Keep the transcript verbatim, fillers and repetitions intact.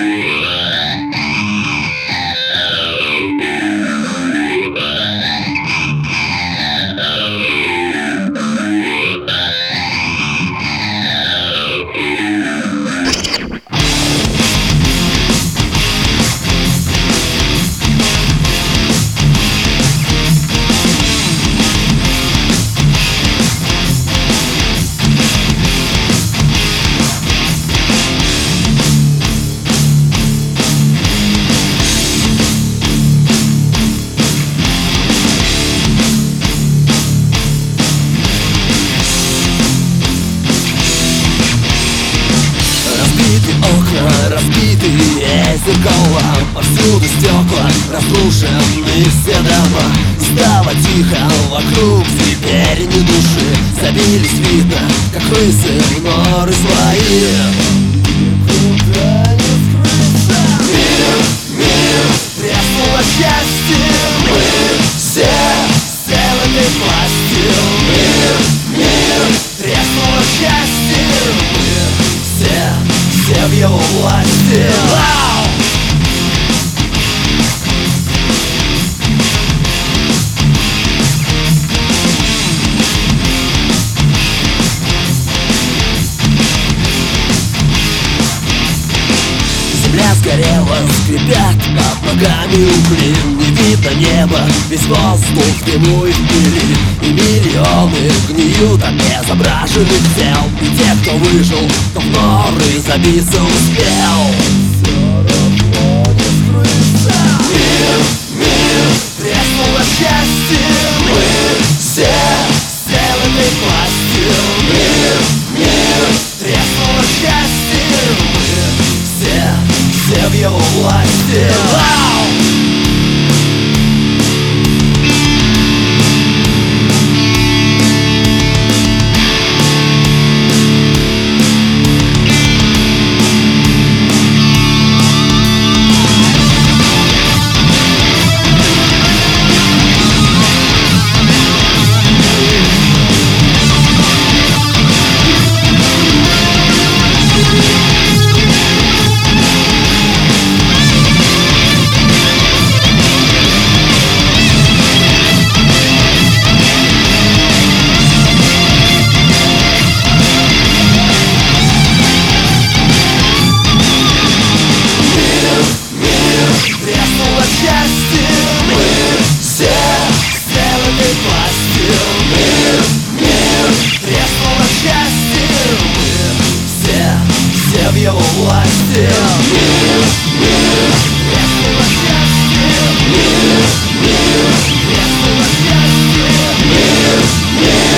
Разбитые зеркала, повсюду стекла, разрушены все дома. Стало тихо вокруг, теперь ни души. Забились, видно, как крысы в норы свои. Никуда не скрыться. Мир, мир, треснуло счастье. Мы все, все в этой власти. Мир, мир, треснуло счастье. Мы все, все в его власти. Вау! Земля сгорела, скрипят под ногами угли. Не видно неба, весь воздух в дыму и в пыли. И миллионы гниют от безображенных тел. И те, кто выжил, кто в норы забиться успел. Все равно не скрыться. Мир, мир, треснуло счастье. Мы все, все в этой власти. Мир, мир, треснуло счастье. Мы все, все в его власти. Вау! В его власти. Мир, мир, треснуло счастье. Мир, мир, треснуло счастье. Мир, мир.